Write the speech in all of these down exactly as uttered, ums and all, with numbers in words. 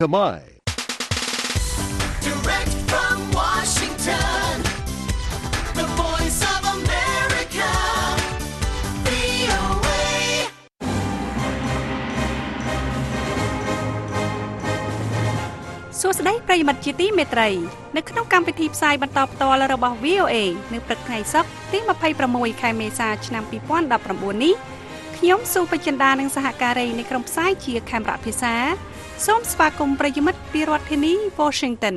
Kamai. Direct from Washington, the voice of America, វី អូ เอ សួស្តីប្រិយមិត្តជាទីមេត្រីនៅក្នុងកម្មវិធីផ្សាយបន្តផ្ទាល់របស់ វី អូ เอ នៅព្រឹកថ្ងៃសុក្រទីยี่สิบหกខែមេសាឆ្នាំยี่สิบสิบเก้าនេះខ្ញុំសុបចិន្តានិងសហការីនៃក្រុមផ្សាយជាខេមរៈភាសាសូមស្វាគមន៍ប្រិយមិត្តពីរដ្ឋធានី Washington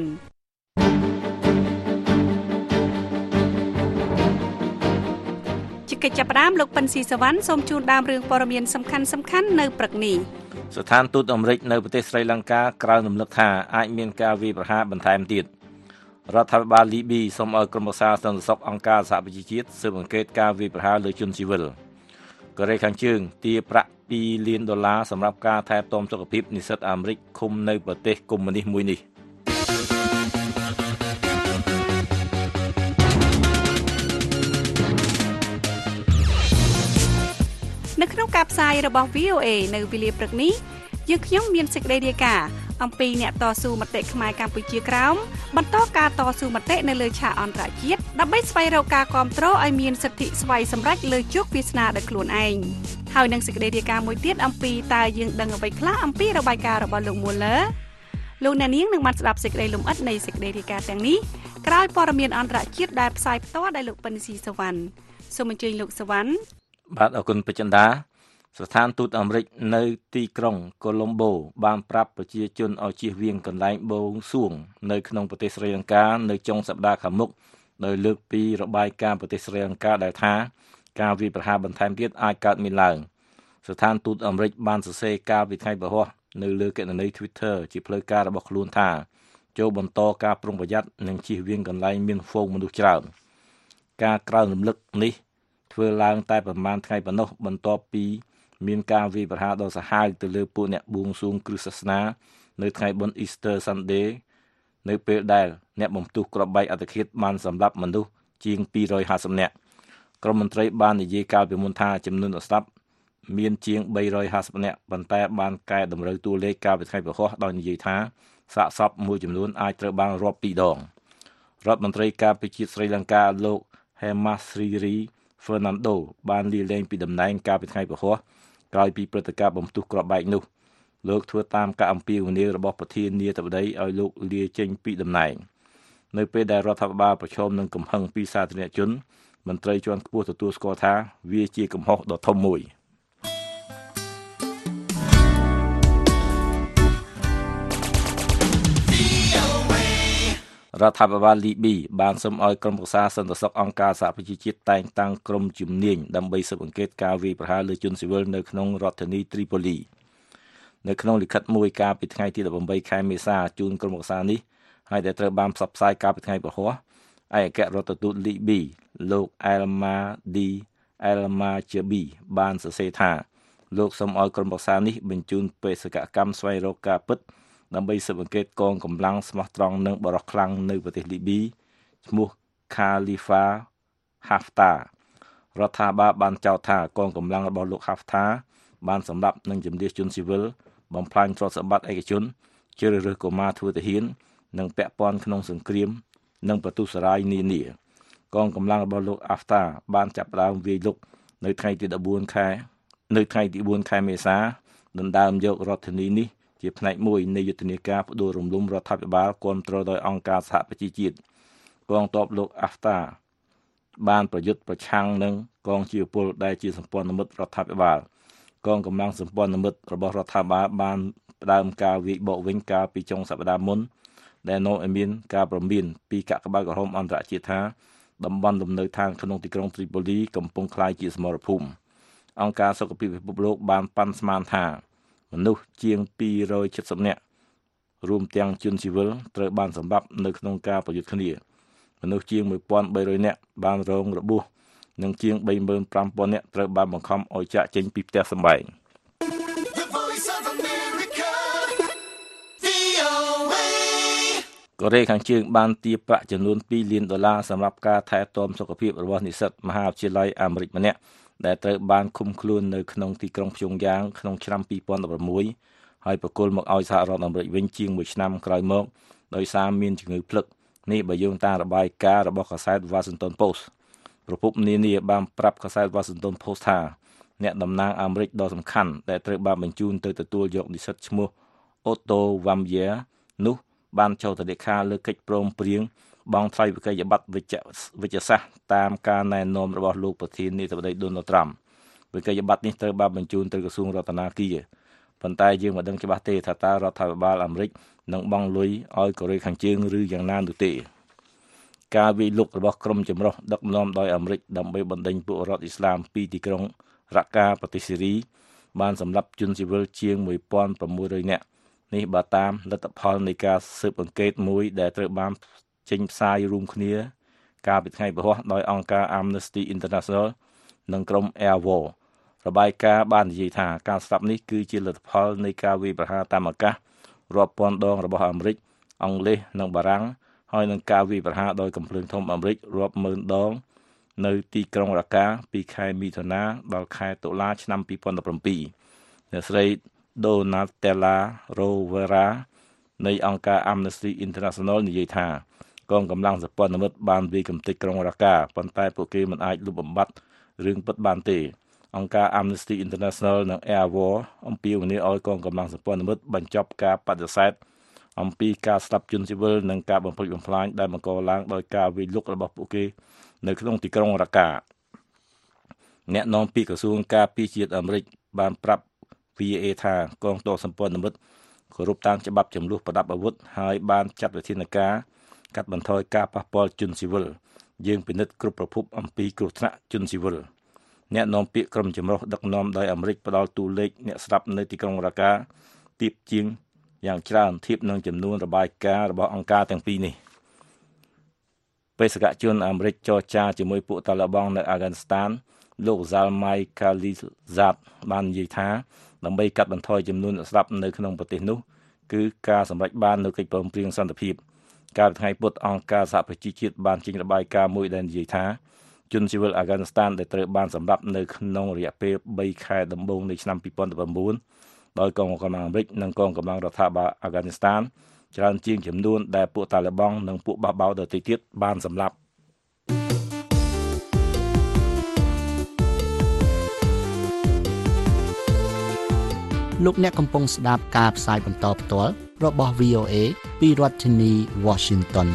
ជាកិច្ចចាប់ផ្ដើមលោកប៉ិនស៊ីសវណ្ណសូមជូនដើមរឿងព័ត៌មានសំខាន់ៗនៅព្រឹកនេះស្ថានទូតអាមេរិកនៅប្រទេសស្រីលង្កាក្រៅរំលឹកថាអាចមានការវាយប្រហារបន្ថែមទៀតរដ្ឋាភិបាលលីប៊ីសូមឲ្យក្រុមប្រឹក្សាសន្តិសុខអង្គការសហប្រជាជាតិស៊ើបអង្កេតការវាយប្រហារលើជនស៊ីវិលកូរ៉េខាងជើងទារប្រាក់ពីរលានដុល្លារសម្រាប់ការថែទាំសុខភាពនិស្សិតអាមេរិកឃុំនៅប្រទេសកុម្មុយនីសមួយនេះនៅក្នុងការផ្សាយរបស់ វី អូ เอ នៅវេលាព្រឹកនេះយើងខ្ញុំមានសេចក្តីរាយការណ៍អំពីអ្នកតស៊ូមតិខ្មែរកម្ពុជាក្រោមបន្តការតស៊ូមតិនៅលើឆាកអន្តរជាតិដើម្បីស្វែងរកការគាំទ្រឲ្យមានសិទ្ធិស្វ័យសម្រេចលើជោគវាសនាដោយខ្លួនឯងហើយនឹងសេចក្តីរាយការណ៍មួយទៀតអំពីតើយើងដឹងអ្វីខ្លះអំពីរបាយការណ៍របស់លោក Mueller លោកអ្នកនាងនឹងបានស្ដាប់សេចក្តីលម្អិតនៃសេចក្តីរាយការណ៍ទាំងនេះក្រោយព័ត៌មានអន្តរជាតិដែលផ្សាយផ្ទាល់ដោយលោកប៉ិនស៊ីសវណ្ណសូមអញ្ជើញលោកសវណ្ណបាទអរគុណប្រជន្តាស្ថានទូតអាមេរិកនៅទីក្រុងកូឡុំបូបានប្រាប់ប្រជាជនឲ្យជៀសវាងកន្លែងបូងសួងនៅក្នុងប្រទេសស្រីលង្កានៅចុងសប្តាហ៍ខាងមុខដោយលើកពីរបាយការណ៍ប្រទេសស្រីលង្កាដែលថាការវាយប្រហារបន្ថែមទៀតអាចកើតមានឡើងស្ថានទូតអាមេរិកបានសរសេរការពីថ្ងៃពហុនៅលើគណនី Twitter ជាផ្លូវការរបស់ខ្លួនថាចូលបន្តការប្រុងប្រយ័ត្ននិងជៀសវាងកន្លែងមានហ្វូងមនុស្សច្រើនការក្រើនរំលឹកនេះធ្វើឡើងតែប្រមាណថ្ងៃប៉ុណ្ណោះបន្ទាប់ពីមានការវាយប្រហារដ៏សាហាវទៅលើពួកអ្នកបួងសួងគ្រឹះសាសនានៅថ្ងៃបុណ្យ Easter Sunday នៅពេលដែលអ្នកបំផ្ទុះគ្រាប់បែកអត្តឃាតបានសម្លាប់មនុស្សជាងពីររយห้าสิบនាក់ក្រុមមន្ត្រីបាននិយាយកាលពីមុនថាចំនួនអ្នកស្លាប់មានជាងបីរយห้าสิบនាក់ប៉ុន្តែបានកែតម្រូវតួលេខកាលពីថ្ងៃពហុដោយនិយាយថាសាកសពមួយចំនួនអាចត្រូវបានរាប់ពីរដងរដ្ឋមន្ត្រីការពារជាតិស្រីលង្កាលោក Hemasriri Fernando បានលាលែងពីតំណែងកាលពីថ្ងៃពហុក្រោយពីព្រឹត្តិការណ៍បំផ្ទុះគ្រាប់បែកនោះលោកធ្វើតាមការអំពាវនាវរបស់ប្រធានាធិបតីឲ្យលោកលាចេញពីតំណែងនៅពេលដែលរដ្ឋាភិបាលប្រឈមនឹងកំហឹងពីសាធារណជនមន្ត្រីជាន់ខ្ពស់ទទួលស្គាល់ថាវាជាកំហុសដ៏ធំមួយរដ្ឋាភិបាលលីប៊ីបានសូមឲ្យក្រុមប្រឹក្សាសន្តិសុខអង្គការសហប្រជាជាតិតែងតាំងក្រុមជំនាញដើម្បីស៊ើបអង្កេតការវាយប្រហារលើជនស៊ីវិលនៅក្នុងរដ្ឋធានីត្រីប៉ូលីនៅក្នុងលិខិតមួយកាលពីថ្ងៃទីeighteenខែមេសាជូនក្រុមប្រឹក្សានេះហើយដែលត្រូវបានផ្សព្វផ្សាយកាលពីថ្ងៃពហុឯកអគ្គរដ្ឋទូតលីប៊ីលោក Almadi Almajabi បានសរសេរថាលោកសូមឲ្យក្រុមប្រឹក្សានេះបញ្ជូនបេសកកម្មស្វែងរកការពិតដើម្បីស៊ើបអង្កេតកងកម្លាំងស្មោះត្រង់និងបរិសុទ្ធខ្លាំងនៅប្រទេសលីប៊ីឈ្មោះ Khalifa Haftar រដ្ឋាភិបាលបានចោទថាកងកម្លាំងរបស់លោក Haftar បានសម្លាប់និងជម្លៀសជនស៊ីវិលបំផ្លាញទ្រព្យសម្បត្តិឯកជនជ្រើសរើសកុមារធ្វើទាហាននិងពាក់ព័ន្ធក្នុងសង្គ្រាមនិងប្រទុសរាយនានាកងកម្លាំងរបស់លោក Haftar បានចាប់ផ្ដើមវាយលុកនៅថ្ងៃទីfourteenខែនៅថ្ងៃទីfourខែមេសាដណ្ដើមយករដ្ឋធានីនេះជាផ្នែកមួយនៃយុទ្ធនាការបដូររំលំរដ្ឋាភិបាលគ្រប់គ្រងដោយអង្គការសហប្រជាជាតិកងទ័ពលោក Haftar បានប្រយុទ្ធប្រឆាំងនឹងកងជាពលដែលជាសម្ព័ន្ធមិត្តរដ្ឋាភិបាលកងកម្លាំងសម្ព័ន្ធមិត្តរបស់រដ្ឋាភិបាលបានផ្ដើមការវាយបកវិញកាលពីចុងសប្តាហ៍មុនដែលនៅមានការព្រមានពីកាកបាទក្រហមអន្តរជាតិថាតំបន់លំនៅឋានក្នុងទីក្រុងត្រីប៉ូលីកំពុងក្លាយជាសមរភូមិអង្គការសុខភាពពិភពលោកបានប៉ាន់ស្មានថាមនុស្សជាងtwo hundred seventyនាក់រួមទាំងជនស៊ីវិលត្រូវបានសម្លាប់នៅក្នុងការប្រយុទ្ធគ្នាមនុស្សជាងone thousand three hundredនាក់បានរងរបួសនិងជាងthree thousand five hundredនាក់ត្រូវបានបង្ខំឲ្យចាកចេញពីផ្ទះសម្បែងកូរ៉េខាងជើងបានទារប្រាក់ចំនួនtwoលានដុល្លារសម្រាប់ការថែទាំសុខភាពរបស់និស្សិតមហាវិទ្យាល័យអាមេរិកម្នាក់ដែលត្រូវបានឃុំខ្លួននៅក្នុងទីក្រុងព្យុងយ៉ាងក្នុងឆ្នាំtwo thousand sixteen ហើយប្រគល់មកឲ្យសហរដ្ឋអាមេរិកវិញជាងមួយឆ្នាំក្រោយមកដោយសារមានជំងឺភ្លឹកនេះបើយោងតាមរបាយការណ៍របស់កាសែត Washington Post ប្រពន្ធនានាបានប្រាប់កាសែត Washington Post ថាអ្នកតំណាងអាមេរិកដ៏សំខាន់ដែលត្រូវបានបញ្ជូនទៅទទួលយកនិស្សិតឈ្មោះ Otto Warmbier នោះបានចុះទៅលេខាលើកិច្ចព្រមព្រៀងបង់ថ្លៃវិក័យប័ត្រវិជ្ជវិជ្ជសាស្ត្រតាមការណែនាំរបស់លោកប្រធានាធិបតី Donald Trump វិក័យប័ត្រនេះត្រូវបានបញ្ជូនទៅក្រសួងរដ្ឋាភិបាលប៉ុន្តែយើងមិនដឹងច្បាស់ទេថាតើរដ្ឋាភិបាលអាមេរិកនឹងបង់លុយឲ្យកូរ៉េខាងជើងឬយ៉ាងណានោះទេការវិលុករបស់ក្រុមចម្រុះដឹកនាំដោយអាមេរិកដើម្បីបណ្ដេញពួករដ្ឋអ៊ីស្លាមពីទីក្រុងរ៉ាកាប្រទេសស៊េរីបានសម្លាប់ជនស៊ីវិលជាងមួយពាន់ប្រាំមួយរយនាក់នេះបើតាមលទ្ធផលនៃការស៊ើបអង្កេតមួយដែលត្រូវបានចេញផ្សាយរួមគ្នាកាលពីថ្ងៃពហុដោយអង្គការ Amnesty International និងក្រុម Air War របាយការណ៍បាននិយាយថាការស្លាប់នេះគឺជាលទ្ធផលនៃការវាយប្រហារតាមអាកាសរាប់ពាន់ដងរបស់អាមេរិកអង់គ្លេសនិងបារាំងហើយនឹងការវាយប្រហារដោយកំភ្លើងធំអាមេរិករាប់ម៉ឺនដងនៅទីក្រុងរ៉ាកាពីខែមិថុនាដល់ខែតុលាឆ្នាំពីរពាន់ដប់ប្រាំពីរអ្នកស្រី Donatella Rovera នៃអង្គការ Amnesty International និយាយថាកងកម្លាំងសម្ព័ន្ធមិត្តបានវាយកំទេចក្រុងរ៉ាកាប៉ុន្តែពួកគេមិនអាចលុបបំបាត់រឿងពិតបានទេអង្គការ Amnesty International និង Air War អំពាវនាវឲ្យកងកម្លាំងសម្ព័ន្ធមិត្តបញ្ចប់ការបដិសេធអំពីការស្លាប់ជនស៊ីវិលនិងការបំផ្លិចបំផ្លាញដែលបង្កឡើងដោយការវាយលុករបស់ពួកគេនៅក្នុងទីក្រុងរ៉ាកាអ្នកនាំពាក្យក្រសួងការពារជាតិអាមេរិកបានប្រាប់ វី เอ ថាកងទ័ពសម្ព័ន្ធមិត្តគោរពតាមច្បាប់ចំនួនប្រដាប់អាវុធហើយបានចាត់វិធានការកាត់បន្ថយការប៉ះពាល់ជនស៊ីវិលយើងពិនិត្យគ្រប់ប្រភពអំពីគ្រោះថ្នាក់ជនស៊ីវិលអ្នកនាំពាក្យក្រុមចម្រុះដឹកនាំដោយអាមេរិកផ្ដល់តួលេខអ្នកស្លាប់នៅទីក្រុងរ៉ាកាទាបជាងយ៉ាងច្រើនធៀបនឹងចំនួនរបាយការណ៍របស់អង្គការទាំងពីរនេះបេសកជនអាមេរិកចរចាជាមួយពួកតាឡេបង់នៅអាហ្គានីស្ថានលោក Zalmay Khalilzad បាននិយាយថាដើម្បីកាត់បន្ថយចំនួនអ្នកស្លាប់នៅក្នុងប្រទេសនោះគឺការសម្រេចបាននូវកិច្ចព្រមព្រៀងសន្តិភាពកាលពីថ្ងៃពុធអង្គការសហប្រជាជាតិបានចេញរបាយការណ៍មួយដែលនិយាយថាជនស៊ីវិលអាហ្គានីស្ថានដែលត្រូវបានសម្លាប់នៅក្នុងរយៈពេលបីខែដំបូងនៃឆ្នាំពីរពាន់ដប់ប្រាំបួនដោយកងកម្លាំងអាមេរិកនិងកងកម្លាំងរដ្ឋាភិបាលអាហ្គានីស្ថានច្រើនជាងចំនួនដែលពួកតាឡេបង់និងពួកបះបោរដទៃទៀតបានសម្លាប់លោកអ្នកកំពុងស្ដាប់ការផ្សាយបន្តផ្ទាល់របស់ វី អូ เอ ពីរដ្ឋធានី Washington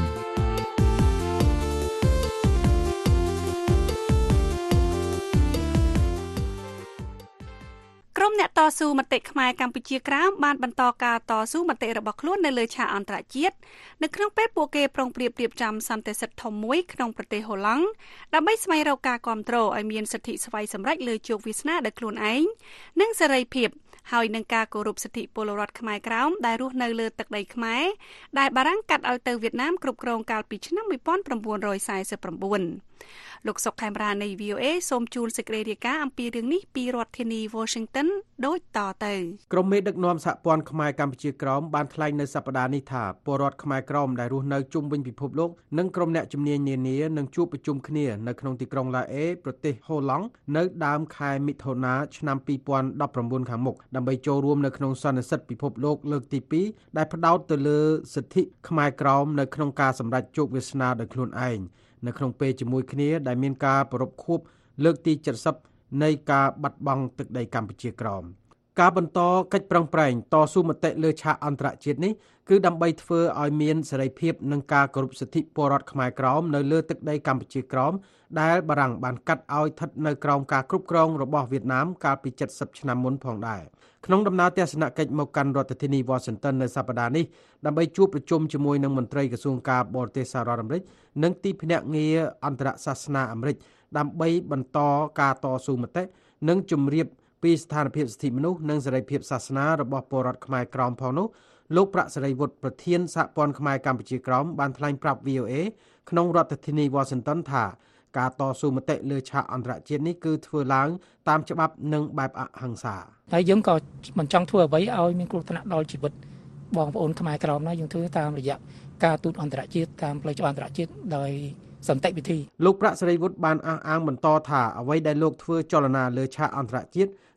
ក្រុមអ្នកតស៊ូមតិខ្មែរកម្ពុជាក្រោមបានបន្តការតស៊ូមតិរបស់ខ្លួននៅលើឆាកអន្តរជាតិនៅក្នុងពេលពួកគេប្រុងប្រៀបរៀបចំសន្និសីទធំមួយក្នុងប្រទេសហូឡង់ដើម្បីស្វែងរកការគាំទ្រឲ្យមានសិទ្ធិស្វ័យសម្រេចលើជោគវាសនាដោយខ្លួនឯងនិងសេរីភាពហើយនឹងការគោរពសិទ្ធិពលរដ្ឋខ្មែរក្រោមដែលរស់នៅលើទឹកដីខ្មែរដែលបារាំងកាត់ឲ្យទៅវៀតណាមគ្រប់គ្រងកាលពីឆ្នាំmột nghìn chín trăm bốn mươi chínលោកសុកខេមរានៃ វី អូ เอ សូមជូនសេចក្តីរាយការណ៍អំពីរឿងនេះពីរដ្ឋធានី Washington ដូចតទៅក្រុមមេដឹកនាំសហព័ន្ធខ្មែរកម្ពុជាក្រោមបានថ្លែងនៅសប្តាហ៍នេះថាពលរដ្ឋខ្មែរក្រោមដែលរស់នៅជុំវិញពិភពលោកនិងក្រុមអ្នកជំនាញនានានឹងជួបប្រជុំគ្នានៅក្នុងទីក្រុងឡាអេប្រទេសហូឡង់នៅដើមខែមិថុនាឆ្នាំពីរពាន់ដប់ប្រាំបួនខាងមុខដើម្បីចូលរួមនៅក្នុងសន្និសីទពិភពលោកលើកទីពីរដែលផ្ដោតទៅលើសិទ្ធិខ្មែរក្រោមនៅក្នុងការសម្រេចជោគវាសនាដោយខ្លួនឯងនៅក្នុងពេលជាមួយគ្នាដែលមានការប្រារព្ធខួបលើកទីเจ็ดสิบនៃការបាត់បង់ទឹកដីកម្ពុជាក្រោមការបន្តកិច្ចប្រឹងប្រែងតស៊ូមតិលើឆាកអន្តរជាតិនេះគឺដើម្បីធ្វើឲ្យមានសេរីភាពនិងការគោរពសិទ្ធិពលរដ្ឋខ្មែរក្រោមនៅលើទឹកដីកម្ពុជាក្រោមដែលបារាំងបានកាត់ឲ្យស្ថិតនៅក្រោមការគ្រប់គ្រងរបស់វៀតណាមកាលពីเจ็ดสิบឆ្នាំមុនផងដែរក្នុងដំណើរទស្សនកិច្ចមកកាន់រដ្ឋធានី Washington នៅសប្តាហ៍នេះដើម្បីជួបប្រជុំជាមួយនឹងមន្ត្រីក្រសួងការបរទេសសហរដ្ឋអាមេរិកនិងទីភ្នាក់ងារអន្តរសាសនាអាមេរិកដើម្បីបន្តការតស៊ូមតិនិងជម្រាបពីស្ថានភាពសិទ្ធិមនុស្សនិងសេរីភាពសាសនារបស់ពលរដ្ឋខ្មែរក្រោមផងនោះលោកប្រាក់សេរីវុឌ្ឍប្រធានសហព័ន្ធខ្មែរកម្ពុជាក្រោមបានថ្លែងប្រាប់ វី អូ เอ ក្នុងរដ្ឋធានី Washington ថាការតស៊ូមតិលើឆាកអន្តរជាតិនេះគឺធ្វើឡើងតាមច្បាប់និងបែបអហិង្សាហើយយើងក៏មិនចង់ធ្វើអ្វីឲ្យមានគ្រោះថ្នាក់ដល់ជីវិតបងប្អូនខ្មែរក្រោមណាយើងធ្វើតាមរយៈការទូតអន្តរជាតិតាមផ្លូវច្បាប់អន្តរជាតិដោយសន្តិវិធីលោកប្រាក់សេរីវុឌ្ឍបានអះអាងបន្តថាអ្វីដែលលោកធ្វើចលនាលើឆាកអន្តរជាតិ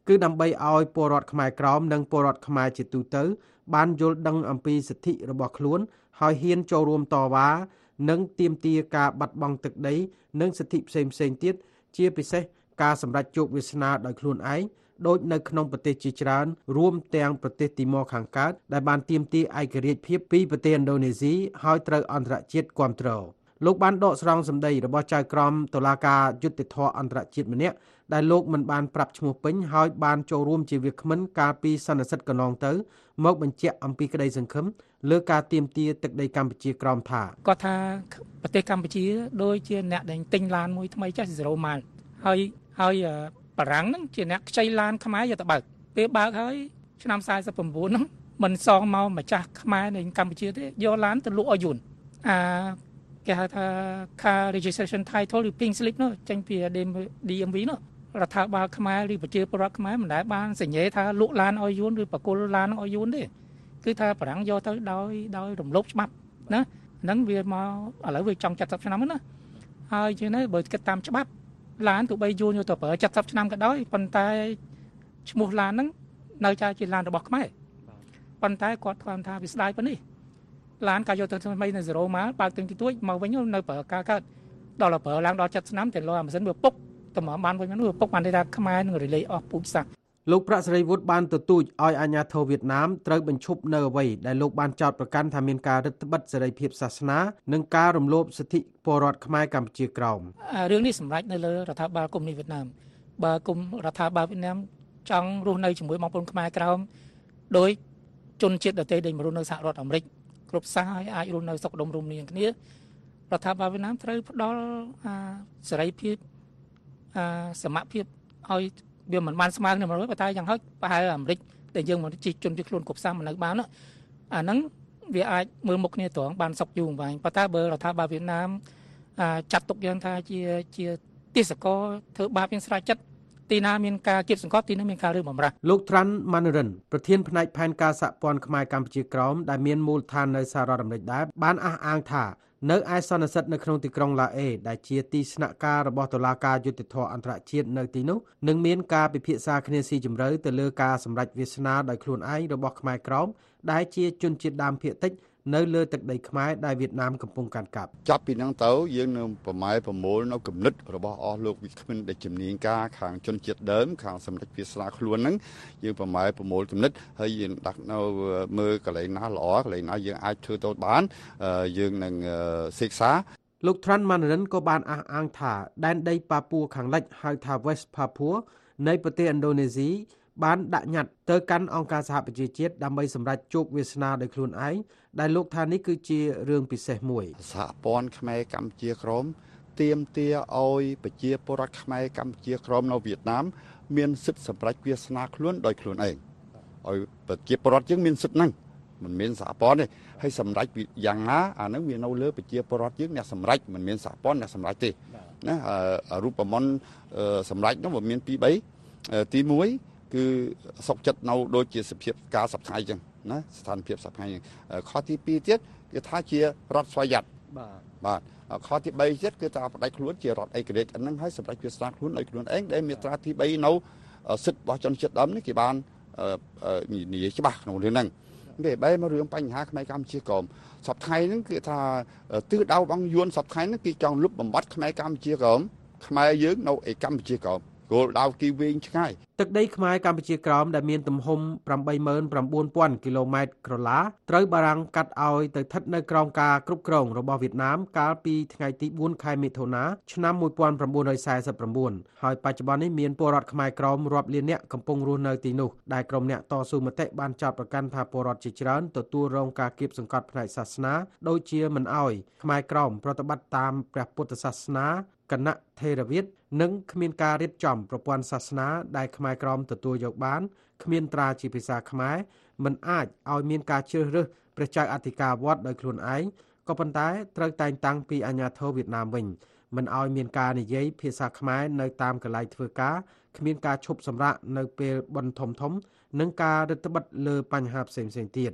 គឺដើម្បីឲ្យពលរដ្ឋខ្មែរក្រមនិងពលរដ្ឋខ្មែរជាទូទៅបានយល់ដឹងអំពីសិទ្ធិរបស់ខ្លួនហើយហ៊ានចូលរួមតវ៉ានិងទាមទារការបាត់បង់ទឹកដីនិងសិទ្ធិផ្សេងៗទៀតជាពិសេសការសម្រេចជោគវាសនាដោយខ្លួនឯងដូចនៅក្នុងប្រទេសជាច្រើនរួមទាំងប្រទេសទីម៉ូខាងកើតដែលបានទាមទារឯករាជ្យភាពពីប្រទេសឥណ្ឌូនេស៊ីហើយត្រូវអន្តរជាតិគាំទ្រលោកបានដកស្រង់សម្ដីរបស់ចៅក្រមតុលាការយុត្តិធម៌អន្តរជាតិម្នាក់ដែលលោកមិនបានប្រាប់ឈ្មោះពេញហើយបានចូលរួមជាវាគ្មិនកាលពីសន្និសីទកន្លងទៅមកបញ្ជាក់អំពីក្តីសង្ឃឹមលើការទាមទារទឹកដីកម្ពុជាក្រោមថាគាត់ថាប្រទេសកម្ពុជាដូចជាអ្នកដែលទិញឡានមួយថ្មីចាស់សេរ៉ូម៉ាល់ហើយហើយបារាំងហ្នឹងជាអ្នកខ្ចីឡានខ្មែរយកទៅបើកពេលបើកហើយឆ្នាំសែនប្រាំ៩ហ្នឹងមិនសងមកម្ចាស់ខ្មែរនៅកម្ពុជាទេយកឡានទៅលក់ឲ្យយួនអាគេហៅថា car registration title ឬ pink slip នោះចេញពី D M V នោះរដ្ឋាភិបាលខ្មែរឬប្រជាពលរដ្ឋខ្មែរមិនដែលបានសញ្ញេថាលក់ឡានឲ្យយួនឬបកគលឡានឲ្យយួនទេគឺថាបារាំងយកទៅដោយដោយរំលោភច្បាប់ណាហ្នឹងវាមកឥឡូវវាចង់칠십ឆ្នាំណាហើយជាងនេះបើគិតតាមច្បាប់ឡានទោះបីយួនយកទៅប្រើ칠십ឆ្នាំក៏ដោយប៉ុន្តែឈ្មោះឡានហ្នឹងនៅតែជាឡានរបស់ខ្មែរប៉ុន្តែគាត់ថ្លែងថាវាស្ដាយប៉ុណ្នេះឡានកាយកទៅថ្មីនៅសេរ៉ូម៉ាល់បើកទាំងទីទួចមកវិញនៅប្រើការកើតដល់ប្រើឡើងដល់칠십ឆ្នាំតែលោអាម៉ាស៊ីនវាពុកតម្រាំបានវិញនោះវាពុកបានថាខ្មែរនឹងរលាយអស់ពូជសាសន៍លោកប្រាក់សេរីវុឌ្ឍបានទទូចឲ្យអាជ្ញាធរវៀតណាមត្រូវបញ្ឈប់នៅអ្វីដែលលោកបានចោទប្រកាន់ថាមានការរឹតបន្តឹងសេរីភាពសាសនានិងការរំលោភសិទ្ធិពលរដ្ឋខ្មែរកម្ពុជាក្រោមរឿងនេះសម្រាប់នៅលើរដ្ឋាភិបាលកុម្មុយនីសវៀតណាមបើគុំរដ្ឋាភិបាលវៀតណាមចង់រស់នៅជាមួយបងប្អូនខ្មែរក្រោមដោយជនជាតិដទៃដែលមករស់នៅសហរដ្ឋអាមេរិកគ្រប់សាសឲ្យអាចរស់នៅសុខដុមរមនាគ្នារដ្ឋាភិបាលវៀតណាមត្រូវផ្ដល់សេរីភាពសមភាពឲ្យវាមិនបានស្មើគ្នាមួយប៉ុន្តែយ៉ាងហោចប្រហែលអាមេរិកដែលយើងមកជីជនពីខ្លួនគ្រប់សាសមិននៅបានអាហ្នឹងវាអាចមើលមុខគ្នាត្រង់បានសុខយូរអង្វែងប៉ុន្តែបើរដ្ឋាភិបាលវៀតណាមចាត់ទុកយ៉ាងថាជាជាទេសកលធ្វើបាបយ៉ាងស្រាយចិត្តទីណាមានការគៀបសង្កត់ទីនោះមានការរើបំរាស់លោកត្រាន់ម៉ាន់រិនប្រធានផ្នែកផែនការសហព័ន្ធខ្មែរកម្ពុជាក្រោមដែលមានមូលដ្ឋាននៅសហរដ្ឋអាមេរិកដែរបានអះអាងថានៅឯសន្និសីទនៅក្នុងទីក្រុងឡាអេដែលជាទីស្នាក់ការរបស់តុលាការយុត្តិធម៌អន្តរជាតិនៅទីនោះនឹងមានការពិភាក្សាគ្នាស៊ីជម្រៅទៅលើការសម្រេចវាសនាដោយខ្លួនឯងរបស់ខ្មែរក្រោមដែលជាជនជាតិដើមភាគតិចនៅលើទឹកដីខ្មែរដែលវៀតណាមកំពុងកាន់កាប់ចាប់ពីហ្នឹងទៅយើងនឹងប្រម៉ែប្រមូលនៅគំនិតរបស់អស់លោកវិក្កាមដែលជំនាញការខាងជនជាតិដើមខាងសម្ដេចវាសនាខ្លួនហ្នឹងយើងប្រម៉ែប្រមូលគំនិតហើយយើងដាក់នៅមើលកន្លែងណាល្អកន្លែងណាយើងអាចធ្វើទៅបានយើងនឹងសិក្សាលោក Tran Mandarin ក៏បានអះអាងថាដែនដីប៉ាពួរខាងលិចហៅថា West Papua នៃប្រទេសឥណ្ឌូនេស៊ីបានដាក់ញត្តិទៅកាន់អង្គការសហប្រជាជាតិដើម្បីសម្រេចជោគវាសនាដោយខ្លួនឯងដែលលោកថានេះគឺជារឿងពិសេសមួយសហព័ន្ធខ្មែរកម្ពុជាក្រមទាមទារឲ្យប្រជាពលរដ្ឋខ្មែរកម្ពុជាក្រមនៅវៀតណាមមានសិទ្ធិសម្រេចវាសនាខ្លួនដោយខ្លួនឯងឲ្យប្រជាពលរដ្ឋយើងមានសិទ្ធិហ្នឹងមិនមែនសហព័ន្ធទេហើយសម្រេចយ៉ាងណាអាហ្នឹងវានៅលើប្រជាពលរដ្ឋយើងអ្នកសម្រេចមិនមែនសហព័ន្ធអ្នកសម្រេចទេណារូបមន្តសម្រេចនោះវាមានពីរបីទីមួយគឺសុខចិត្តនៅដូចជាសភាពការសប្តាហ៍អញ្ចឹងណាស្ថានភាពសប្តាហ៍អញ្ចឹងខុសទីពីរទៀតគឺថាជារដ្ឋស្វយ័តបាទបាទខុសទីបីទៀតគឺថាបដិខ្លួនជារដ្ឋឯករាជ្យហ្នឹងហើយសម្រាប់វាសនាខ្លួនឲ្យខ្លួនឯងដែលមាត្រាទីបីនៅសិទ្ធិរបស់ជនជាតិដើមនេះគេបាននិយាយច្បាស់ក្នុងរឿងហ្នឹងវាបែរមករឿងបញ្ហាខ្មែរកម្ពុជាក្រមសប្តាហ៍ហ្នឹងគឺថាទិសដៅរបស់យួនសប្តាហ៍ហ្នឹងគេចង់លុបបំបត្តិខ្មែរកម្ពុជាក្រមខ្មែរយើងនៅឯកម្ពុជាក្រមគោលដៅគីវែងឆ្ងាយទឹកដីខ្មែរកម្ពុជាក្រោមដែលមានទំហំប្រាំបីម៉ឺនប្រាំបួនពាន់គីឡូម៉ែត្រក្រឡាត្រូវបារាំងកាត់ឲ្យទៅស្ថិតនៅក្រោមការគ្រប់គ្រងរបស់វៀតណាមកាលពីថ្ងៃទីបួនខែមិថុនាឆ្នាំmột nghìn chín trăm四十chínហើយបច្ចុប្បន្ននេះមានពលរដ្ឋខ្មែរក្រោមរាប់លាននាក់កំពុងរស់នៅទីនោះដែលក្រុមអ្នកតស៊ូមតិបានចោទប្រកាន់ថាពលរដ្ឋជាច្រើនទទួលរងការគៀបសង្កត់ផ្នែកសាសនាដូចជាមិនអោយខ្មែរក្រោមប្រតិបត្តិតាមព្រះពុទ្ធសាសនាគណៈថេរវាទនិងគ្មានការរៀបចំប្រព័ន្ធសាសនាដែលខ្មែរក្រមទទួលយកបានគ្មានត្រាជាភាសាខ្មែរមិនអាចឲ្យមានការជ្រើសរើសព្រះចៅអធិការវត្តដោយខ្លួនឯងក៏ប៉ុន្តែត្រូវតែងតាំងពីអាជ្ញាធរវៀតណាមវិញមិនឲ្យមានការនិយាយភាសាខ្មែរនៅតាមកន្លែងធ្វើការគ្មានការឈប់សម្រាកនៅពេលបុណ្យធំៗនិងការរឹតបន្តឹងលើបញ្ហាផ្សេងៗទៀត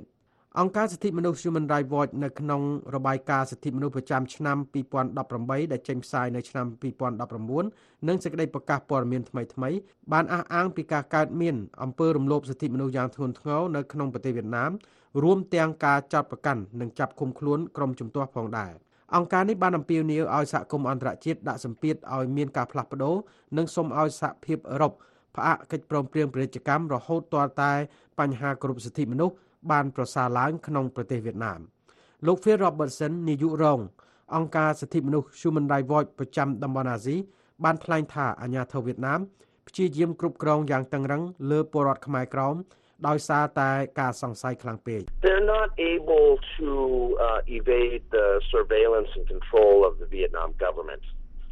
អង្គការសិទ្ធិមនុស្ស Human Rights Watch នៅក្នុងរបាយការណ៍សិទ្ធិមនុស្សប្រចាំឆ្នាំពីរពាន់ដប់ប្រាំបីដែលចេញផ្សាយនៅឆ្នាំពីរពាន់ដប់ប្រាំបួននិងសេចក្តីប្រកាសព័ត៌មានថ្មីៗបានអះអាងពីការកើតមានអំពើរំលោភសិទ្ធិមនុស្សយ៉ាងធ្ងន់ធ្ងរនៅក្នុងប្រទេសវៀតណាមរួមទាំងការចាប់ប្រកាន់និងចាប់ឃុំខ្លួនក្រុមជំទាស់ផងដែរអង្គការនេះបានអំពាវនាវឲ្យសហគមន៍អន្តរជាតិដាក់សម្ពាធឲ្យមានការផ្លាស់ប្ដូរនិងសូមឲ្យសហភាពអឺរ៉ុបផ្អាកកិច្ចព្រមព្រៀងពាណិជ្ជកម្មរហូតទាល់តែបញ្ហាគោរពសិទ្ធិមនុស្សបានប្រសើរឡើងក្នុងប្រទេសវៀតណាមលោក Phil Robertson នាយករងអង្គការសិទ្ធិមនុស្ស Human Rights Watch ប្រចាំតំបន់អាស៊ីបានថ្លែងថាអាញាធរវៀតណាមព្យាយាមគ្រប់គ្រងយ៉ាងតឹងរ៉ឹងលើពលរដ្ឋខ្មែរក្រមដោយសារតែការសង្ស័យខ្លាំងពេក They're not able to uh, evade the surveillance and control of the Vietnam government.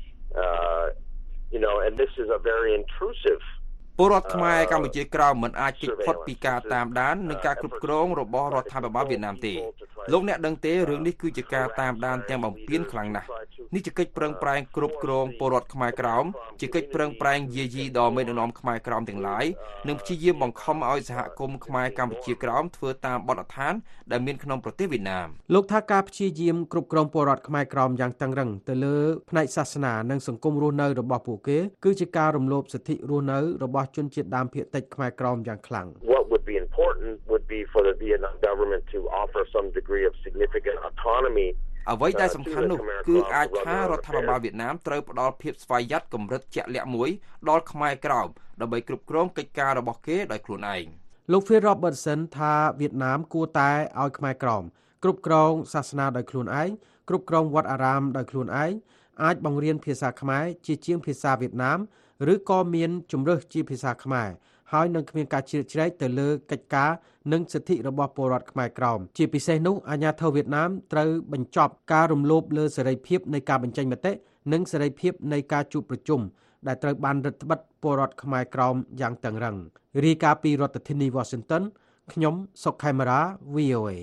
Uh, you know, and this is a very intrusive ពលរដ្ឋខ្មែរកម្ពុជាក្រោមមិនអាចគេចផុតពីការតាមដាននិងការគ្រប់គ្រងរបស់រដ្ឋាភិបាលវៀតណាមទេលោកអ្នកដឹងទេរឿងនេះគឺជាការតាមដានទាំងបំពេញខ្លាំងណាស់នេះជាកិច្ចប្រឹងប្រែងគ្រប់គ្រងពលរដ្ឋខ្មែរក្រោមជាកិច្ចប្រឹងប្រែងយាយីដល់មេដឹកនាំខ្មែរក្រោមទាំងឡាយនិងព្យាយាមបង្ខំឲ្យសហគមន៍ខ្មែរកម្ពុជាក្រោមធ្វើតាមបទដ្ឋានដែលមានក្នុងប្រទេសវៀតណាមលោកថាការព្យាយាមគ្រប់គ្រងពលរដ្ឋខ្មែរក្រោមយ៉ាងតឹងរ៉ឹងទៅលើផ្នែកសាសនានិងសង្គមរស់នៅរបស់ពួកគេគឺជាការរំលោភសិទ្ធិរស់នៅរបស់ជនជាតិដើមភាគតិចខ្មែរក្រមយ៉ាងខ្លាំង What would be important would be for the Vietnam government to offer some degree of significant autonomy អ្វីដែលសំខាន់នោះគឺអាចថារដ្ឋាភិបាលវៀតណាមត្រូវផ្ដល់ភាពស្វ័យយ័តកម្រិតជាក់លាក់មួយដល់ខ្មែរក្រមដើម្បីគ្រប់គ្រងកិច្ចការរបស់គេដោយខ្លួនឯងលោក Phil Robertson ថាវៀតណាមគួរតែឲ្យខ្មែរក្រមគ្រប់គ្រងសាសនាដោយខ្លួនឯងគ្រប់គ្រងវត្តអារាមដោយខ្លួនឯងអាចបង្រៀនភាសាខ្មែរជាជាងភាសាវៀតណាមឬក៏មានជំរើសជាភាសាខ្មែរហើយនឹងគ្មានការជ្រៀតជ្រែកទៅលើកិច្ចការនិងសិទ្ធិរបស់ពលរដ្ឋខ្មែរក្រមជាពិសេសនោះអាជ្ញាធរវៀតណាមត្រូវបញ្ចប់ការរំលោភលើសេរីភាពនៃការបញ្ចេញមតិនិងសេរីភាពនៃការជួបប្រជុំដែលត្រូវបានរឹតបន្តឹងពលរដ្ឋខ្មែរក្រមយ៉ាងតឹងរ៉ឹងរាយការណ៍ពីរដ្ឋធានី Washington ខ្ញុំសុកខេមរា វី អូ เอ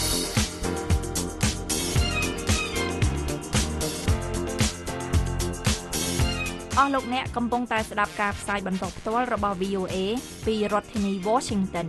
អស់លោកអ្នកកំពុងតែស្ដាប់ការផ្សាយបន្តផ្ទាល់របស់ វី អូ เอ ពីរដ្ឋធានី Washington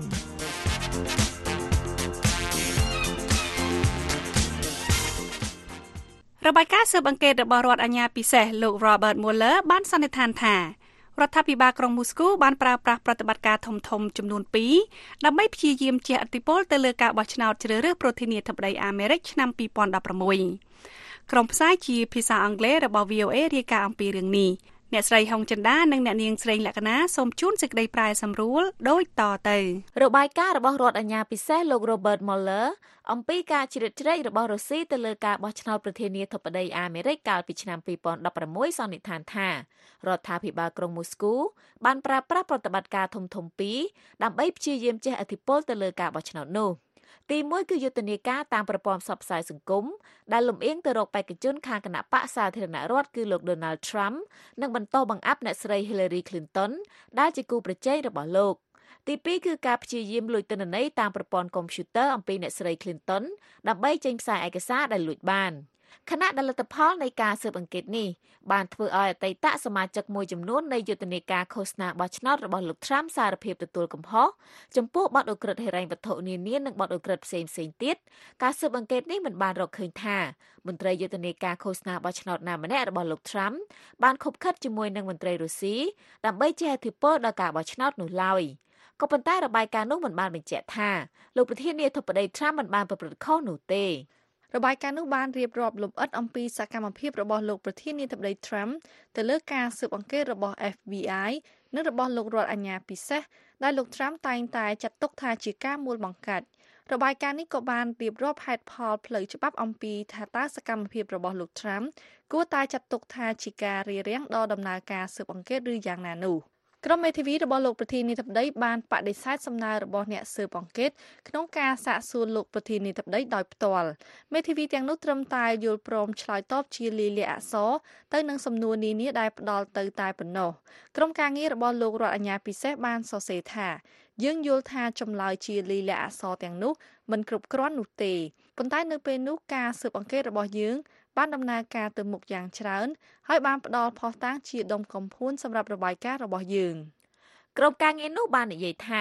របាយការណ៍ស៊ើបអង្កេតរបស់រដ្ឋអាជ្ញាពិសេសលោក Robert Mueller បានសន្និដ្ឋានថារដ្ឋាភិបាលក្រុងមូស្គូបានប្រើប្រាស់ប្រតិបត្តិការធំៗចំនួនពីរដើម្បីព្យាយាមជះឥទ្ធិពលទៅលើការបោះឆ្នោតជ្រើសរើសប្រធានាធិបតីអាមេរិកឆ្នាំពីរពាន់ដប់ប្រាំមួយក្រុមផ្សាយជាភាសាអង់គ្លេសរបស់ វី អូ เอ រាយការណ៍អំពីរឿងនេះអ្នកស្រីហុងចិន្តានិងអ្នកនាងស្រីលក្ខណាសូមជូនសេចក្តីប្រែសម្រួលដូចតទៅរបាយការណ៍របស់រដ្ឋអាជ្ញាពិសេសលោក Robert Mueller អំពីការជ្រៀតជ្រែករបស់រុស្ស៊ីទៅលើការបោះឆ្នោតប្រធានាធិបតីអាមេរិកកាលពីឆ្នាំពីរពាន់ដប់ប្រាំមួយសន្និដ្ឋានថារដ្ឋាភិបាលក្រុងមូស្គូបានប្រើប្រាស់ប្រតិបត្តិការធំៗពីរដើម្បីព្យាយាមជះឥទ្ធិពលទៅលើការបោះឆ្នោតនោះទីមួយគឺយុទ្ធនាការតាមប្រព័ន្ធផ្សព្វផ្សាយសង្គមដែលលំអៀងទៅរកបេក្ខជនខាងគណៈបកសាធារណរដ្ឋគឺលោក Donald Trump និងបន្តបង្អាប់អ្នកស្រី Hillary Clinton ដែលជាគូប្រជែងរបស់លោកទីពីរគឺការព្យាយាមលួចទិន្នន័យតាមប្រព័ន្ធកុំព្យូទ័រអំពីអ្នកស្រី Clinton ដើម្បីចេញផ្សាយឯកសារដែលលួចបានខណៈដែលលទ្ធផលនៃការស៊ើបអង្កេតនេះបានធ្វើឲ្យអតីតសមាជិកមួយចំនួននៃយុទ្ធនាការឃោសនាបោះឆ្នោតរបស់លោក Trump សារភាពទទួលកំហុសចំពោះបទឧក្រិដ្ឋហិរញ្ញវត្ថុនានានិងបទឧក្រិដ្ឋផ្សេងៗទៀតការស៊ើបអង្កេតនេះមិនបានរកឃើញថាមន្ត្រីយុទ្ធនាការឃោសនាបោះឆ្នោតណាម្នាក់របស់លោក Trump បានខុបខិតជាមួយនឹងមន្ត្រីរុស្ស៊ីដើម្បីជះឥទ្ធិពលដល់ការបោះឆ្នោតនោះឡើយក៏ប៉ុន្តែរបាយការណ៍នោះមិនបានបញ្ជាក់ថាលោកប្រធានាធិបតី Trump មិនបានប្រព្រឹត្តខុសនោះទេរបាយការណ៍នោះបានរៀបរាប់លម្អិតអំពីសកម្មភាពរបស់លោកប្រធានាធិបតី Trump ទៅលើការស៊ើបអង្កេតរបស់ เอฟ ប៊ី ไอ និងរបស់លោករដ្ឋអាជ្ញាពិសេសដែលលោក Trump តែងតែចាត់ទុកថាជាការមូលបង្កាច់របាយការណ៍នេះក៏បានរៀបរាប់ហេតុផលផ្លូវច្បាប់អំពីថាតើសកម្មភាពរបស់លោក Trump គួរតែចាត់ទុកថាជាការរារាំងដល់ដំណើរការស៊ើបអង្កេតឬយ៉ាងណានោះក្រុមមេធាវីរបស់លោកប្រធានាធិបតីបានបដិសេធសំណើរបស់អ្នកស៊ើបអង្កេតក្នុងការសាកសួរលោកប្រធានាធិបតីដោយផ្ទាល់មេធាវីទាំងនោះត្រឹមតែយល់ព្រមឆ្លើយតបជាលាយលក្ខណ៍អក្សរទៅនឹងសំណួរនានាដែលផ្ដល់ទៅតែប៉ុណ្ណោះក្រុមការងាររបស់លោករដ្ឋអាជ្ញាពិសេសបានសរសេរថាយើងយល់ថាចម្លើយជាលាយលក្ខណ៍អក្សរទាំងនោះមិនគ្រប់គ្រាន់នោះទេប៉ុន្តែនៅពេលនោះការស៊ើបអង្កេតរបស់យើងបានដំណើរការទៅមុខយ៉ាងច្រើនហើយបានផ្ដល់ភស្តុតាងជាដុំកំភួនសម្រាប់របាយការណ៍របស់យើងក្រុមការងារនោះបាននិយាយថា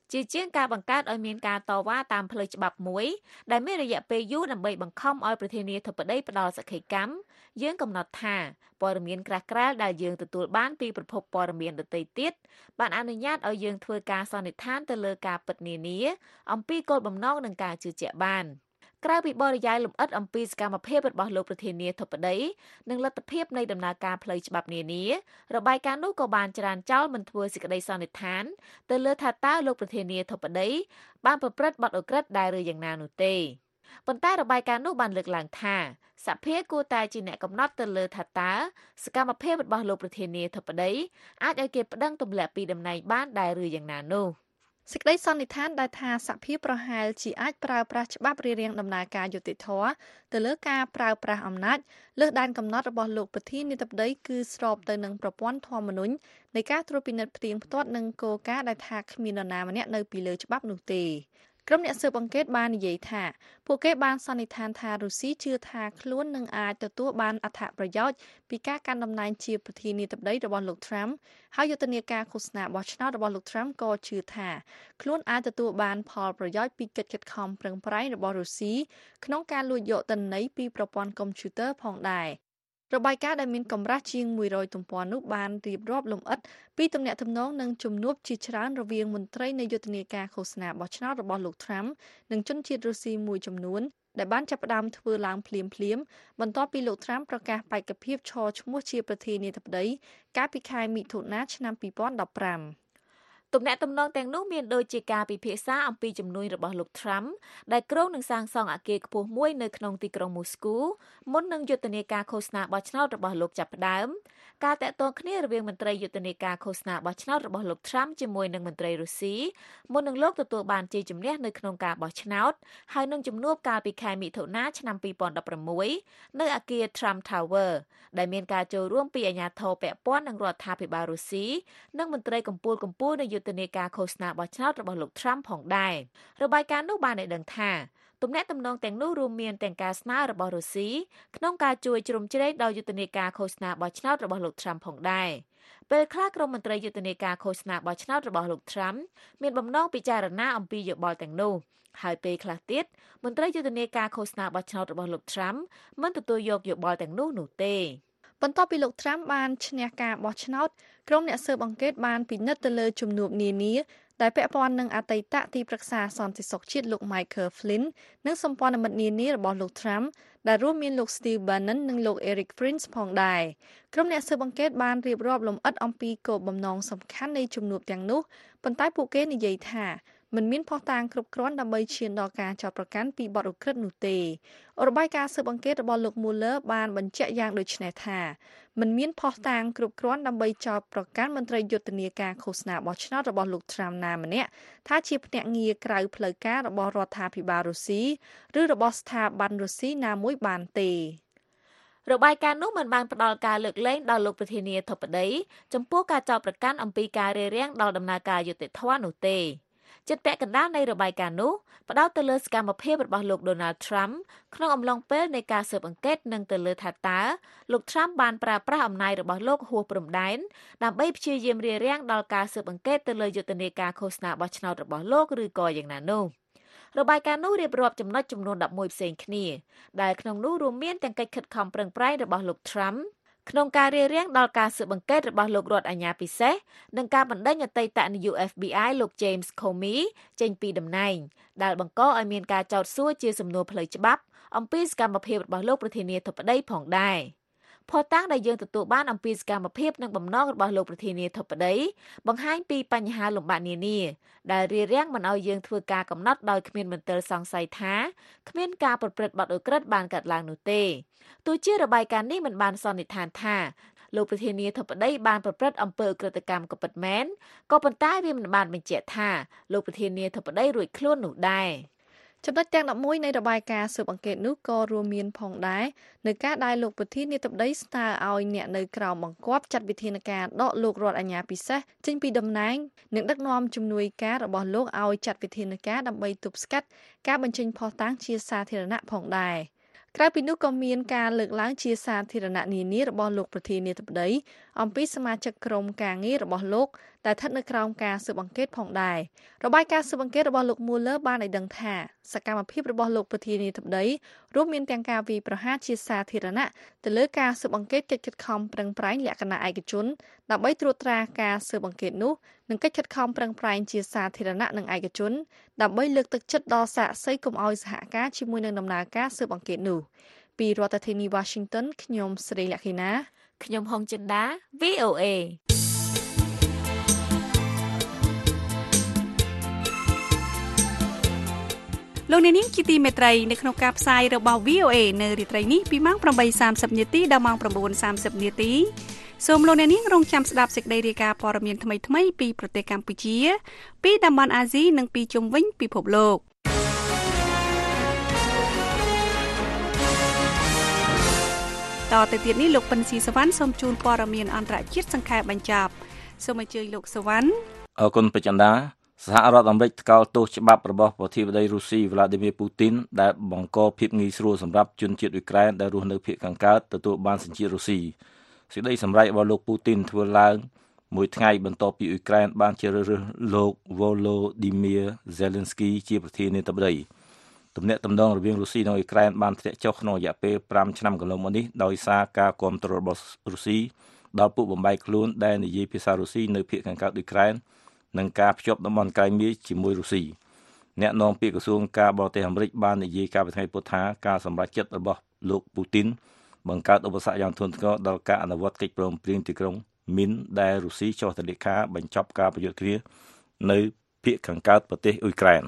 ជាជាងការបង្កើតឲ្យមានការតវ៉ាតាមផ្លូវច្បាប់មួយដែលមានរយៈពេលយូរដើម្បីបង្ខំឲ្យប្រធានាធិបតីផ្ដល់សក្ខីកម្មយើងកំណត់ថាព័ត៌មានក្រាស់ក្រែលដែលយើងទទួលបានពីប្រភពព័ត៌មានដទៃទៀតបានអនុញ្ញាតឲ្យយើងធ្វើការសន្និដ្ឋានទៅលើការពិតនានាអំពីគោលបំណងនិងការជឿជាក់បានក្រៅពីបរិយាយលម្អិតអំពីសកម្មភាពរបស់លោកប្រធានាធិបតីនិងលទ្ធភាពនៃដំណើរការផ្លូវច្បាប់នានារបាយការណ៍នោះក៏បានច្រានចោលមិនធ្វើសេចក្តីសន្និដ្ឋានទៅលើថាតើលោកប្រធានាធិបតីបានប្រព្រឹត្តបទឧក្រិដ្ឋដែរឬយ៉ាងណានោះទេប៉ុន្តែរបាយការណ៍នោះបានលើកឡើងថាសភាគួរតែជាអ្នកកំណត់ទៅលើថាតើសកម្មភាពរបស់លោកប្រធានាធិបតីអាចឲ្យគេប្តឹងទម្លាក់ពីតំណែងបានដែរឬយ៉ាងណានោះសេចក្តីសន្និដ្ឋានដែលថាសភាប្រហែលជាអាចប្រើប្រាស់ច្បាប់រារាំងដំណើរការយុត្តិធម៌ទៅលើការប្រើប្រាស់អំណាចលើសដែនកំណត់របស់លោកប្រធានាធិបតីគឺស្របទៅនឹងប្រព័ន្ធធម្មនុញ្ញនៃការត្រួតពិនិត្យផ្ទៀងផ្ទាត់នឹងគោលការណ៍ដែលថាគ្មាននរណាម្នាក់នៅពីលើច្បាប់នោះទេក្រុមអ្នកស៊ើបអង្កេតបាននិយាយថាពួកគេបានសន្និដ្ឋានថារុស្ស៊ីជឿថាខ្លួននឹងអាចទទួលបានអត្ថប្រយោជន៍ពីការកាន់តំណែងជាប្រធានាធិបតីរបស់លោក Trump ហើយយុទ្ធនាការឃោសនាបោះឆ្នោតរបស់លោក Trump ក៏ជឿថាខ្លួនអាចទទួលបានផលប្រយោជន៍ពីកិច្ចខិតខំប្រឹងប្រែងរបស់រុស្ស៊ីក្នុងការលួចយកទិន្នន័យពីប្រព័ន្ធកុំព្យូទ័រផងដែររបាយការណ៍ដែលមានកម្រាស់ជាងមួយរយទំព័រនោះបានរៀបរាប់លម្អិតពីទំនាក់ទំនងនិងជំនួបជាច្រើនរវាងមន្ត្រីនៃយុទ្ធនាការឃោសនាបោះឆ្នោតរបស់លោក Trump និងជនជាតិរុស្ស៊ីមួយចំនួនដែលបានចាប់ផ្ដើមធ្វើឡើងភ្លាមៗបន្ទាប់ពីលោក Trump ប្រកាសបេក្ខភាពឈរឈ្មោះជាប្រធានាធិបតីកាលពីខែមិថុនាឆ្នាំពីរពាន់ដប់ប្រាំទំនាក់ទំនងទាំងនោះមានដូចជាការពិភាក្សាអំពីជំនួយរបស់លោក Trump ដែលគ្រោងនឹងសាងសង់អគារខ្ពស់មួយនៅក្នុងទីក្រុងមូស្គូមុននឹងយុទ្ធនាការឃោសនាបោះឆ្នោតរបស់លោកចាប់ផ្ដើមការតាក់ទងគ្នារវាងមន្ត្រីយុទ្ធនាការឃោសនាបោះឆ្នោតរបស់លោក Trump ជាមួយនឹងមន្ត្រីរុស្ស៊ីមុននឹងលោកទទួលបានជ័យជំនះនៅក្នុងការបោះឆ្នោតហើយនឹងជំនួបកាលពីខែមិថុនាឆ្នាំពីរពាន់ដប់ប្រាំមួយនៅអគារ Trump Tower ដែលមានការចូលរួមពីអាជ្ញាធរពាក់ព័ន្ធនឹងរដ្ឋាភិបាលរុស្ស៊ីនិងមន្ត្រីកម្ពុជាកម្ពុជានៃយុទ្ធនាការឃោសនាបោះឆ្នោតរបស់លោក Trump ផងដែររបាយការណ៍នោះបានឲ្យដឹងថាទំនាក់ទំនងទាំងនោះរួមមានទាំងការស្នើរបស់រុស្ស៊ីក្នុងការជួយជ្រោមជ្រែងដល់យុទ្ធនាការឃោសនាបោះឆ្នោតរបស់លោក Trump ផងដែរពេលខ្លះក្រុមមន្ត្រីយុទ្ធនាការឃោសនាបោះឆ្នោតរបស់លោក Trump មានបំណងពិចារណាអំពីយោបល់ទាំងនោះហើយពេលខ្លះទៀតមន្ត្រីយុទ្ធនាការឃោសនាបោះឆ្នោតរបស់លោក Trump មិនទទួលយកយោបល់ទាំងនោះនោះទេបន្ទាប់ពីលោក Trump បានឈ្នះការបោះឆ្នោតក្រុមអ្នកស៊ើបអង្កេតបានពិនិត្យទៅលើជំនួបនានាដែលពាក់ព័ន្ធនឹងអតីតទីប្រឹក្សាសន្តិសុខជាតិលោក Michael Flynn និងសម្ព័ន្ធមិត្តនានារបស់លោក Trump ដែលរួមមានលោក Steve Bannon និងលោក Eric Prince ផងដែរក្រុមអ្នកស៊ើបអង្កេតបានរៀបរាប់លម្អិតអំពីគោលបំណងសំខាន់នៃជំនួបទាំងនោះប៉ុន្តែពួកគេនិយាយថាមិនមានភស្តុតាងគ្រប់គ្រាន់ដើម្បីឈានដល់ការចោទប្រកាន់ពីបទឧក្រិដ្ឋនោះទេរបាយការណ៍ស៊ើបអង្កេតរបស់លោក Mueller បានបញ្ជាក់យ៉ាងដូចនេះថាមិនមានភស្តុតាងគ្រប់គ្រាន់ដើម្បីចោទប្រកាន់មន្ត្រីយុទ្ធនាការឃោសនាបោះឆ្នោតរបស់លោក Trump ណាម្នាក់ថាជាភ្នាក់ងារក្រៅផ្លូវការរបស់រដ្ឋាភិបាលរុស្ស៊ីឬរបស់ស្ថាប័នរុស្ស៊ីណាមួយបានទេរបាយការណ៍នោះមិនបានផ្ដល់ការលើកលែងដល់លោកប្រធានាធិបតីចំពោះការចោទប្រកាន់អំពីការរារាំងដល់ដំណើរការយុត្តិធម៌នោះទេចិត្តពាក់កណ្ដាលនៃរបាយការណ៍នោះផ្ដោតទៅលើសកម្មភាពរបស់លោក Donald Trump ក្នុងអំឡុងពេលនៃការស៊ើបអង្កេតនិងទៅលើថាតើលោក Trump បានប្រើប្រាស់អំណាចរបស់លោកហួសព្រំដែនដើម្បីព្យាយាមរារាំងដល់ការស៊ើបអង្កេតទៅលើយុទ្ធនាការឃោសនាបោះឆ្នោតរបស់លោកឬក៏យ៉ាងណានោះរបាយការណ៍នោះរៀបរាប់ចំណុចចំនួនដប់មួយផ្សេងគ្នាដែលក្នុងនោះរួមមានទាំងកិច្ចខិតខំប្រឹងប្រែងរបស់លោក Trumpក្នុងការរារាំងដល់ការស៊ើបអង្កេតរបស់លោករដ្ឋអាជ្ញាពិសេសនិងការបណ្តេញអតីតនាយក F B I លោក James Comey ចេញពីតំណែងដែលបង្កឲ្យមានការចោទសួរជាសំណួរផ្លូវច្បាប់អំពីសកម្មភាពរបស់លោកប្រធានាធិបតីផងដែរភស្តុតាងដែលយើងទទួលបានអំពីសកម្មភាពនិងបំណងរបស់លោកប្រធានាធិបតីបង្ហាញពីបញ្ហាលំបាកនានាដែលរារាំងមិនឲ្យយើងធ្វើការកំណត់ដោយគ្មានមន្ទិលសង្ស័យថាគ្មានការប្រព្រឹត្តបទឧក្រិដ្ឋបានកើតឡើងនោះទេទោះជារបាយការណ៍នេះមិនបានសន្និដ្ឋានថាលោកប្រធានាធិបតីបានប្រព្រឹត្តអំពើឧក្រិដ្ឋកម្មក៏ពិតមែនក៏ប៉ុន្តែវាមិនបានបញ្ជាក់ថាលោកប្រធានាធិបតីរួចខ្លួននោះដែរចំណុចទាំងដប់មួយនៃរបាយការណ៍ស៊ើបអង្កេតនោះក៏រួមមានផងដែរនៅការដែលលោកប្រធានាធិបតីស្នើឲ្យអ្នកនៅក្រោមបង្គាប់ចាត់វិធានការដកលោករដ្ឋអាជ្ញាពិសេសចេញពីតំណែងនិងដឹកនាំជំនួយការរបស់លោកឲ្យចាត់វិធានការដើម្បីទប់ស្កាត់ការបញ្ចេញភស្តុតាងជាសាធារណៈផងដែរក្រៅពីនោះក៏មានការលើកឡើងជាសាធារណៈនានារបស់លោកប្រធានាធិបតីអំពីសមាជិកក្រុមការងាររបស់លោកដែលស្ថិតនៅក្រោមការស៊ើបអង្កេតផងដែររបាយការណ៍ស៊ើបអង្កេតរបស់លោក Mueller បានឲ្យដឹងថាសកម្មភាពរបស់លោកប្រធានាធិបតីរួមមានទាំងការវាយប្រហារជាសាធារណៈទៅលើការស៊ើបអង្កេតកិច្ចខិតខំប្រឹងប្រែងលក្ខណៈឯកជនដើម្បីត្រួតត្រាការស៊ើបអង្កេតនោះនិងកិច្ចខិតខំប្រឹងប្រែងជាសាធារណៈនិងឯកជនដើម្បីលើកទឹកចិត្តដល់សាក្សីកុំឲ្យសហការជាមួយនឹងដំណើរការស៊ើបអង្កេតនោះពីរដ្ឋធានី Washington ខ្ញុំស្រីលក្ខិណាខ្ញុំហុងចិន្តា វី អូ เอលោកអ្នកនាងជាទីមេត្រីនៅក្នុងការផ្សាយរបស់ វី អូ เอ នៅរាត្រីនេះពីម៉ោង ប្រាំបីសាមសិប នាទីដល់ម៉ោង ៩សាមសិប នាទីសូមលោកអ្នកនាងរងចាំស្ដាប់សេចក្តីរាយការណ៍ព័ត៌មានថ្មីៗពីប្រទេសកម្ពុជាពីតំបន់អាស៊ីនិងពីជុំវិញពិភពលោកតទៅទៀតនេះលោកពិនស៊ីសវណ្ណសូមជូនព័ត៌មានអន្តរជាតិសង្ខេបបញ្ចប់សូមអញ្ជើញលោកសវណ្ណអរគុណប្រចន្ទាសហរដ្ឋអាមេរិកថ្កោលទោសច្បាប់របស់ប្រធានាធិបតីរុស្ស៊ី Vladimir Putin ដែលបង្កភាពងាយស្រួលសម្រាប់ជនជាតិអ៊ុយក្រែនដែលរស់នៅភាគខាងកើតទទួលបានសញ្ជាតិរុស្ស៊ីសេចក្តីសម្រេចរបស់លោក Putin ធ្វើឡើងមួយថ្ងៃបន្ទាប់ពីអ៊ុយក្រែនបានជ្រើសរើសលោក Volodymyr Zelensky ជាប្រធានាធិបតីទំនាក់ទំនងរវាងរុស្ស៊ីនិងអ៊ុយក្រែនបានធ្លាក់ចុះក្នុងរយៈពេលប្រាំឆ្នាំកន្លងមកនេះដោយសារការគាំទ្ររបស់រុស្ស៊ីដល់ពួកបំបែកខ្លួនដែលនិយាយភាសារុស្ស៊ីនៅភាគខាងកើតអ៊ុយក្រែននិងការភ្ជាប់តំបន់ក្រៃមីជាមួយរុស្ស៊ីអ្នកនាំពាក្យក្រសួងការបរទេសអាមេរិកបាននិយាយកាលពីថ្ងៃពុធថាការសម្រេចចិត្តរបស់លោកពូទីនបង្កើតឧបសគ្គយ៉ាងធ្ងន់ធ្ងរដល់ការអនុវត្តកិច្ចព្រមព្រៀងទីក្រុងមីនដែលរុស្ស៊ីចុះហត្ថលេខាបញ្ចប់ការប្រយុទ្ធគ្នានៅភាគខាងកើតប្រទេសអ៊ុយក្រែន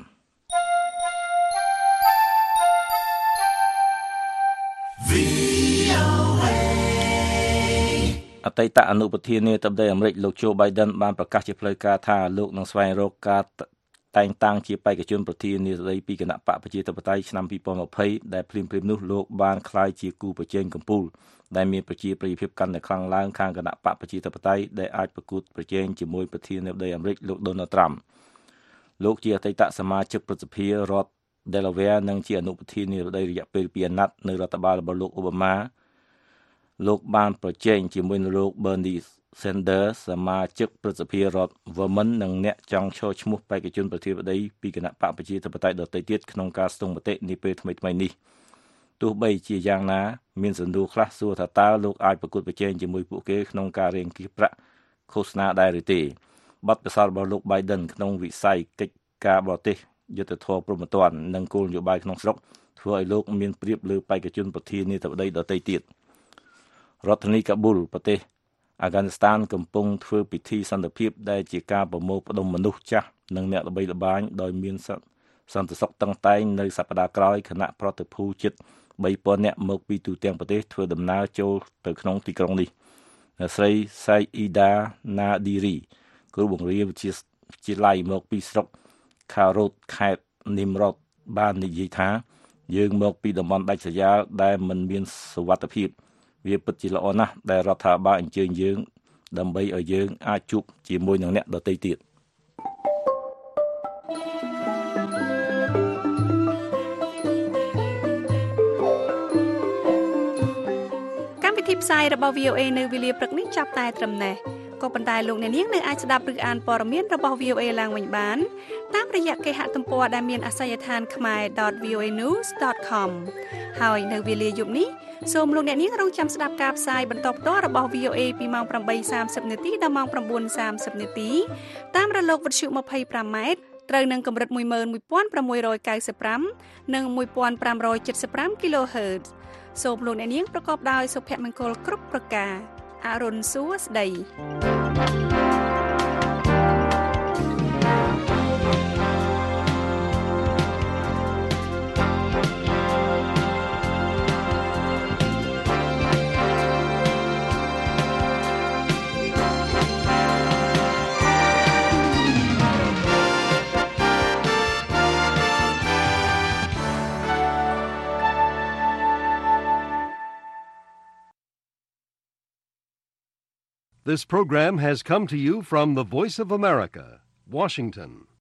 អតីតអនុប្រធានាធិបតីអាមេរិកលោក Joe Biden បានប្រកាសជាផ្លូវការថាលោកនឹងស្វែងរកការតែងតាំងជាបេក្ខជនប្រធានាធិបតីពីគណៈបកប្រជាធិបតេយ្យឆ្នាំពីរពាន់ម្ភៃដែលភ្លាមៗនោះលោកបានក្លាយជាគូប្រជែងកំពូលដែលមានប្រជាប្រិយភាពកាន់តែខ្លាំងឡើងខាងគណៈបកប្រជាធិបតេយ្យដែលអាចប្រកួតប្រជែងជាមួយប្រធានាធិបតីអាមេរិកលោក Donald Trump លោកជាអតីតសមាជិកព្រឹទ្ធសភារដ្ឋ Delaware និងជាអនុប្រធានាធិបតីរយៈពេលពីរអាណត្តិនៅរដ្ឋបាលរបស់លោក Obamaលោកបានប្រជែងជាមួយនឹងលោក Bernie Sanders សមាជិកព្រឹទ្ធសភារដ្ឋ Vermont និងអ្នកចង់ឈរឈ្មោះបេក្ខជនប្រធានាធិបតីពីគណៈបកប្រជាធិបតេយ្យដទៃទៀតក្នុងការស្ទង់មតិនាពេលថ្មីៗនេះទោះបីជាយ៉ាងណាមានសំណួរខ្លះសួរថាតើលោកអាចប្រកួតប្រជែងជាមួយពួកគេក្នុងការរៀងគៀបប្រាក់ឃោសនាដែរឬទេបទពិសោធន៍របស់លោក Biden ក្នុងវិស័យកិច្ចការបរទេសយុទ្ធធម៌ព្រហ្មទណ្ឌនិងគោលនយោបាយក្នុងស្រុកធ្វើឲ្យលោកមានប្រៀបលើបេក្ខជនប្រធានាធិបតីដទៃទៀតរដ្ឋធានីកាប៊ូលប្រទេសអាហ្គានីស្ថានកំពុងធ្វើពិធីសន្តិភាពដែលជាការប្រមូលផ្ដុំមនុស្សចាស់និងអ្នកល្បីល្បាញដោយមានសន្តិសុខតឹងតែងនៅសប្តាហ៍ក្រោយគណៈប្រតិភូជិតបីពាន់នាក់មកពីទូទាំងប្រទេសធ្វើដំណើរចូលទៅក្នុងទីក្រុងនេះអ្នកស្រី Saida Nadiri គ្រូបង្រៀនវិទ្យាវិទ្យាល័យមកពីស្រុក Kharod ខេត្ត Nimrod បាននិយាយថាយើងមកពីតំបន់ដាច់ស្រយាលដែលមិនមានសុវត្ថិភាពវាពិតជាល្អណាស់ដែលរដ្ឋាភិបាលអញ្ជើញយើងដើម្បីឲ្យយើងអាចជួបជាមួយនឹងអ្នកដទៃទៀតកម្មវិធីផ្សាយរបស់ វី អូ เอ នៅវេលាព្រឹកនេះចាប់តែត្រឹមនេះក៏ប៉ុន្តែលោកអ្នកនាងនៅអាចស្ដាប់ឬអានព័ត៌មានរបស់ វី អូ เอ ឡើងវិញបានតាមរយៈគេហទំព័រដែលមានអាសយដ្ឋាន khmae dot v o a news dot com ហើយនៅវេលាយប់នេះសូមលោកអ្នកនាងរងចាំស្ដាប់ការផ្សាយបន្តផ្ទាល់របស់ វី អូ เอ ពីម៉ោងប្រាំបីសាមសិប នាទីដល់ម៉ោង៩សាមសិប នាទីតាមរលកវិទ្យុម្ភៃប្រាំម៉ែត្រត្រូវនឹងកម្រិតមួយម៉ឺនមួយពាន់ប្រាំមួយរយកៅសិបប្រាំនិងមួយពាន់ប្រាំរយ칠សិបប្រាំ kHz សូមលោកអ្នកនាងប្រកបដោយសុភមង្គលគ្រប់ប្រការអរុនសួស្ដី This program has come to you from the Voice of America, Washington.